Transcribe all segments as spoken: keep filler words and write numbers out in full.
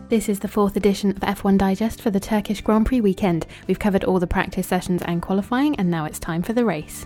This is the fourth edition of F one Digest for the Turkish Grand Prix weekend. We've covered all the practice sessions and qualifying, and now it's time for the race.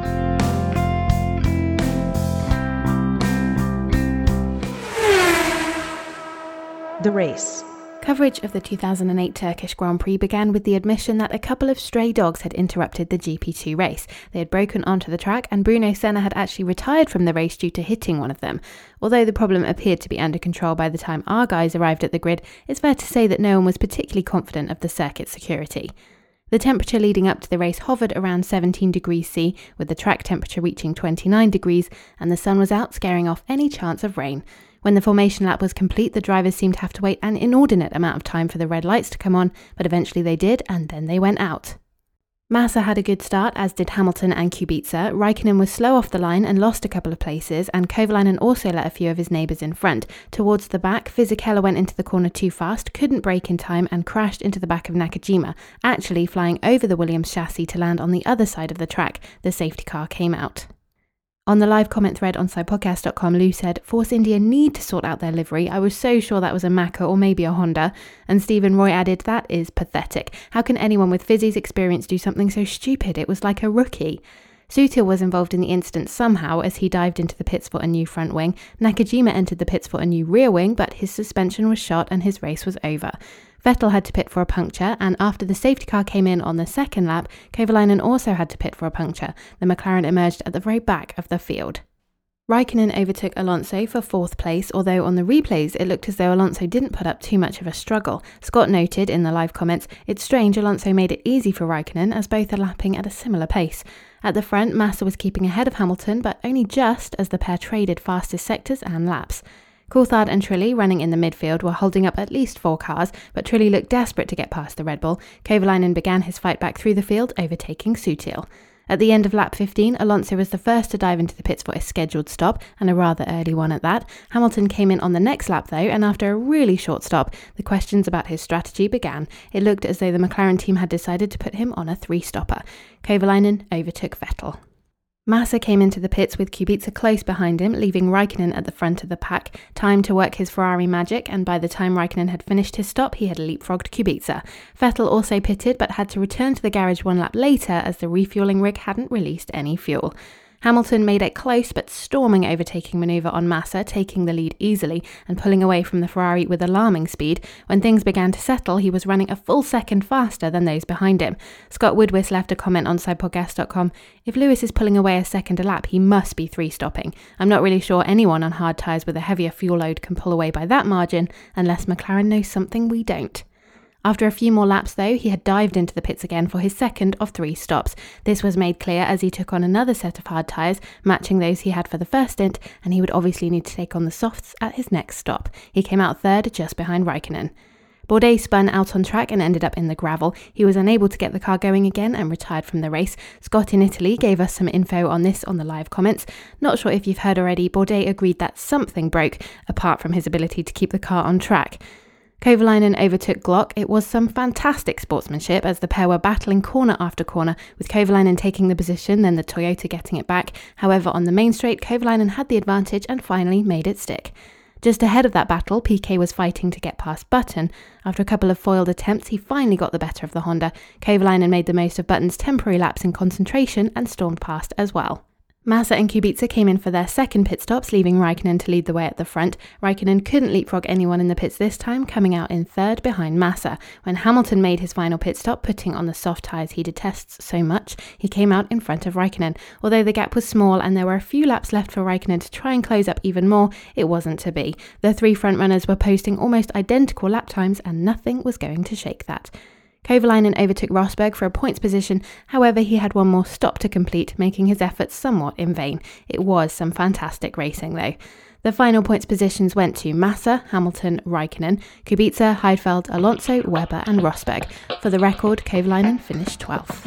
The race. Coverage of the two thousand eight Turkish Grand Prix began with the admission that a couple of stray dogs had interrupted the G P two race. They had broken onto the track, and Bruno Senna had actually retired from the race due to hitting one of them. Although the problem appeared to be under control by the time our guys arrived at the grid, it's fair to say that no one was particularly confident of the circuit's security. The temperature leading up to the race hovered around seventeen degrees C, with the track temperature reaching twenty-nine degrees, and the sun was out, scaring off any chance of rain. When the formation lap was complete, the drivers seemed to have to wait an inordinate amount of time for the red lights to come on, but eventually they did, and then they went out. Massa had a good start, as did Hamilton and Kubica. Raikkonen was slow off the line and lost a couple of places, and Kovalainen also let a few of his neighbours in front. Towards the back, Fisichella went into the corner too fast, couldn't brake in time, and crashed into the back of Nakajima, actually flying over the Williams chassis to land on the other side of the track. The safety car came out. On the live comment thread on side podcast dot com, Lou said, "Force India need to sort out their livery. I was so sure that was a Macca or maybe a Honda." And Stephen Roy added, "That is pathetic. How can anyone with Fizzy's experience do something so stupid? It was like a rookie." Sutil was involved in the incident somehow, as he dived into the pits for a new front wing. Nakajima entered the pits for a new rear wing, but his suspension was shot and his race was over. Vettel had to pit for a puncture, and after the safety car came in on the second lap, Kovalainen also had to pit for a puncture. The McLaren emerged at the very back of the field. Raikkonen overtook Alonso for fourth place, although on the replays it looked as though Alonso didn't put up too much of a struggle. Scott noted in the live comments, "It's strange Alonso made it easy for Raikkonen, as both are lapping at a similar pace." At the front, Massa was keeping ahead of Hamilton, but only just, as the pair traded fastest sectors and laps. Coulthard and Trulli, running in the midfield, were holding up at least four cars, but Trulli looked desperate to get past the Red Bull. Kovalainen began his fight back through the field, overtaking Sutil. At the end of lap fifteen, Alonso was the first to dive into the pits for a scheduled stop, and a rather early one at that. Hamilton came in on the next lap though, and after a really short stop, the questions about his strategy began. It looked as though the McLaren team had decided to put him on a three-stopper. Kovalainen overtook Vettel. Massa came into the pits with Kubica close behind him, leaving Raikkonen at the front of the pack. Time to work his Ferrari magic, and by the time Raikkonen had finished his stop, he had leapfrogged Kubica. Vettel also pitted, but had to return to the garage one lap later as the refuelling rig hadn't released any fuel. Hamilton made a close but storming overtaking manoeuvre on Massa, taking the lead easily and pulling away from the Ferrari with alarming speed. When things began to settle, he was running a full second faster than those behind him. Scott Woodwis left a comment on side podcast dot com. "If Lewis is pulling away a second a lap, he must be three-stopping. I'm not really sure anyone on hard tyres with a heavier fuel load can pull away by that margin, unless McLaren knows something we don't." After a few more laps though, he had dived into the pits again for his second of three stops. This was made clear as he took on another set of hard tyres, matching those he had for the first stint, and he would obviously need to take on the softs at his next stop. He came out third, just behind Raikkonen. Bourdais spun out on track and ended up in the gravel. He was unable to get the car going again and retired from the race. Scott in Italy gave us some info on this on the live comments. "Not sure if you've heard already, Bourdais agreed that something broke, apart from his ability to keep the car on track." Kovalainen overtook Glock. It was some fantastic sportsmanship as the pair were battling corner after corner, with Kovalainen taking the position, then the Toyota getting it back. However, on the main straight, Kovalainen had the advantage and finally made it stick. Just ahead of that battle, Piquet was fighting to get past Button. After a couple of foiled attempts, he finally got the better of the Honda. Kovalainen made the most of Button's temporary lapse in concentration and stormed past as well. Massa and Kubica came in for their second pit stops, leaving Raikkonen to lead the way at the front. Raikkonen couldn't leapfrog anyone in the pits this time, coming out in third behind Massa. When Hamilton made his final pit stop, putting on the soft tyres he detests so much, he came out in front of Raikkonen. Although the gap was small and there were a few laps left for Raikkonen to try and close up even more, it wasn't to be. The three frontrunners were posting almost identical lap times, and nothing was going to shake that. Kovalainen overtook Rosberg for a points position, however he had one more stop to complete, making his efforts somewhat in vain. It was some fantastic racing though. The final points positions went to Massa, Hamilton, Raikkonen, Kubica, Heidfeld, Alonso, Webber and Rosberg. For the record, Kovalainen finished twelfth.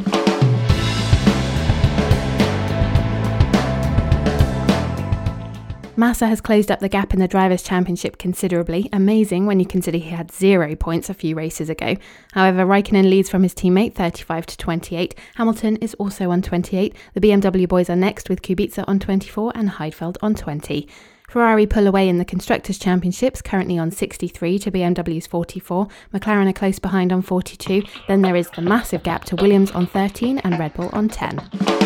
Massa has closed up the gap in the Drivers' Championship considerably, amazing when you consider he had zero points a few races ago. However, Raikkonen leads from his teammate thirty-five to twenty-eight. Hamilton is also on twenty-eight. The B M W boys are next with Kubica on twenty-four and Heidfeld on twenty. Ferrari pull away in the Constructors' Championships, currently on sixty-three to B M W's forty-four. McLaren are close behind on forty-two. Then there is the massive gap to Williams on thirteen and Red Bull on ten.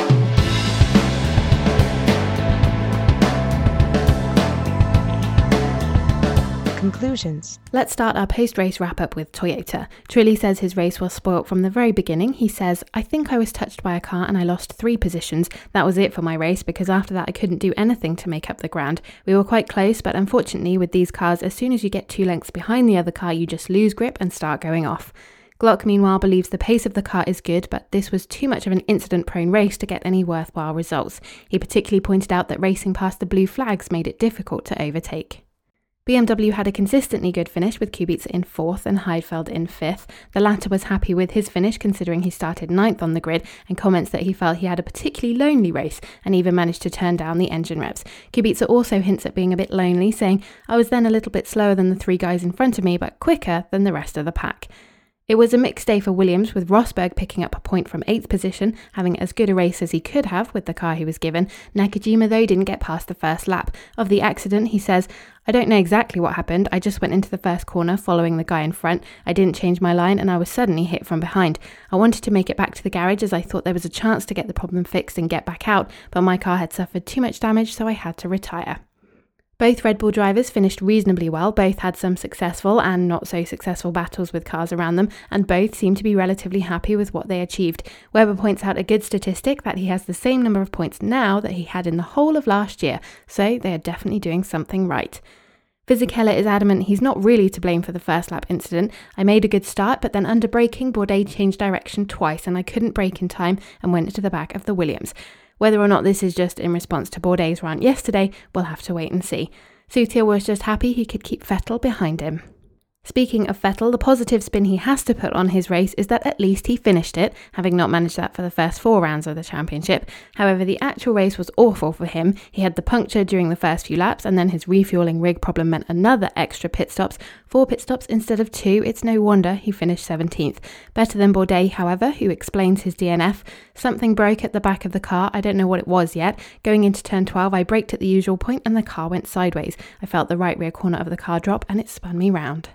Conclusions. Let's start our post-race wrap-up with Toyota. Trulli says his race was spoilt from the very beginning. He says, "I think I was touched by a car and I lost three positions. That was it for my race because after that I couldn't do anything to make up the ground. We were quite close, but unfortunately with these cars, as soon as you get two lengths behind the other car, you just lose grip and start going off." Glock, meanwhile, believes the pace of the car is good, but this was too much of an incident-prone race to get any worthwhile results. He particularly pointed out that racing past the blue flags made it difficult to overtake. B M W had a consistently good finish with Kubica in fourth and Heidfeld in fifth. The latter was happy with his finish considering he started ninth on the grid and comments that he felt he had a particularly lonely race and even managed to turn down the engine revs. Kubica also hints at being a bit lonely, saying, "I was then a little bit slower than the three guys in front of me but quicker than the rest of the pack." It was a mixed day for Williams, with Rosberg picking up a point from eighth position, having as good a race as he could have with the car he was given. Nakajima, though, didn't get past the first lap. Of the accident, he says, "I don't know exactly what happened. I just went into the first corner following the guy in front. I didn't change my line and I was suddenly hit from behind. I wanted to make it back to the garage as I thought there was a chance to get the problem fixed and get back out, but my car had suffered too much damage, so I had to retire." Both Red Bull drivers finished reasonably well. Both had some successful and not so successful battles with cars around them, and both seemed to be relatively happy with what they achieved. Webber points out a good statistic that he has the same number of points now that he had in the whole of last year, so they are definitely doing something right. Fisichella is adamant he's not really to blame for the first lap incident. "I made a good start, but then under braking, Bourdais changed direction twice and I couldn't brake in time and went to the back of the Williams." Whether or not this is just in response to Bourdais' rant yesterday, we'll have to wait and see. Sutil was just happy he could keep Vettel behind him. Speaking of Vettel, the positive spin he has to put on his race is that at least he finished it, having not managed that for the first four rounds of the championship. However, the actual race was awful for him. He had the puncture during the first few laps, and then his refueling rig problem meant another extra pit stops. Four pit stops instead of two. It's no wonder he finished seventeenth. Better than Bourdais, however, who explains his D N F. "Something broke at the back of the car. I don't know what it was yet. Going into turn twelve, I braked at the usual point and the car went sideways. I felt the right rear corner of the car drop and it spun me round."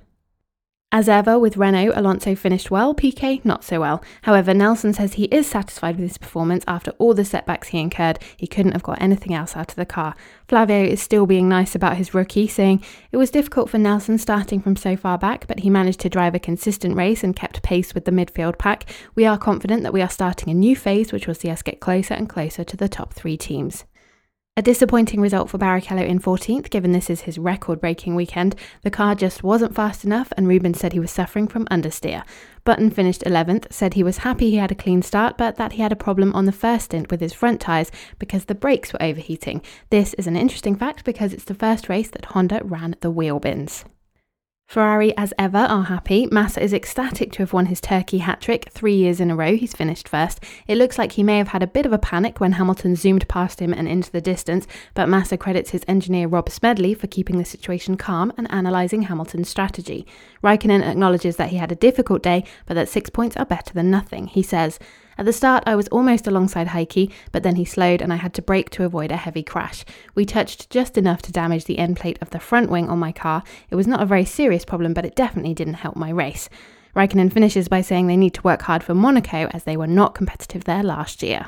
As ever with Renault, Alonso finished well, Piquet not so well. However, Nelson says he is satisfied with his performance after all the setbacks he incurred. He couldn't have got anything else out of the car. Flavio is still being nice about his rookie, saying, "It was difficult for Nelson starting from so far back, but he managed to drive a consistent race and kept pace with the midfield pack. We are confident that we are starting a new phase which will see us get closer and closer to the top three teams." A disappointing result for Barrichello in fourteenth, given this is his record-breaking weekend. The car just wasn't fast enough and Rubens said he was suffering from understeer. Button finished eleventh, said he was happy he had a clean start, but that he had a problem on the first stint with his front tyres because the brakes were overheating. This is an interesting fact because it's the first race that Honda ran the wheel bins. Ferrari, as ever, are happy. Massa is ecstatic to have won his Turkey hat-trick. Three years in a row, he's finished first. It looks like he may have had a bit of a panic when Hamilton zoomed past him and into the distance, but Massa credits his engineer Rob Smedley for keeping the situation calm and analysing Hamilton's strategy. Raikkonen acknowledges that he had a difficult day, but that six points are better than nothing. He says, "At the start, I was almost alongside Heikki, but then he slowed and I had to brake to avoid a heavy crash. We touched just enough to damage the end plate of the front wing on my car. It was not a very serious problem, but it definitely didn't help my race." Raikkonen finishes by saying they need to work hard for Monaco as they were not competitive there last year.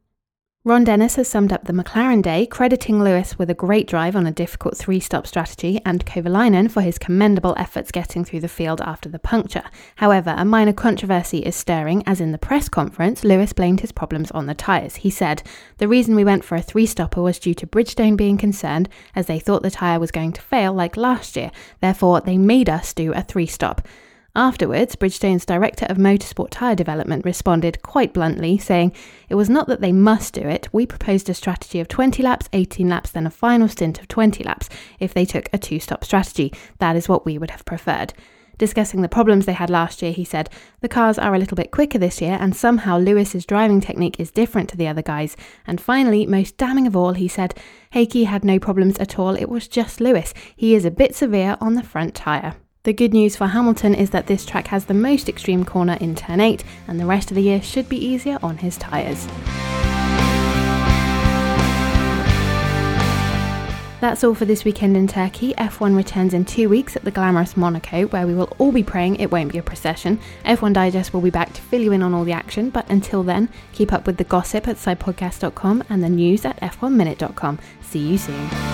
Ron Dennis has summed up the McLaren day, crediting Lewis with a great drive on a difficult three-stop strategy and Kovalainen for his commendable efforts getting through the field after the puncture. However, a minor controversy is stirring, as in the press conference, Lewis blamed his problems on the tyres. He said, "The reason we went for a three-stopper was due to Bridgestone being concerned, as they thought the tyre was going to fail like last year. Therefore, they made us do a three-stop." Afterwards, Bridgestone's Director of Motorsport Tyre Development responded quite bluntly, saying, "It was not that they must do it. We proposed a strategy of twenty laps, eighteen laps, then a final stint of twenty laps. If they took a two-stop strategy, that is what we would have preferred." Discussing the problems they had last year, he said, "The cars are a little bit quicker this year and somehow Lewis's driving technique is different to the other guys." And finally, most damning of all, he said, "Heikki had no problems at all. It was just Lewis. He is a bit severe on the front tyre." The good news for Hamilton is that this track has the most extreme corner in turn eight, and the rest of the year should be easier on his tyres. That's all for this weekend in Turkey. F one returns in two weeks at the glamorous Monaco, where we will all be praying it won't be a procession. F one Digest will be back to fill you in on all the action, but until then, keep up with the gossip at side podcast dot com and the news at f one minute dot com. See you soon.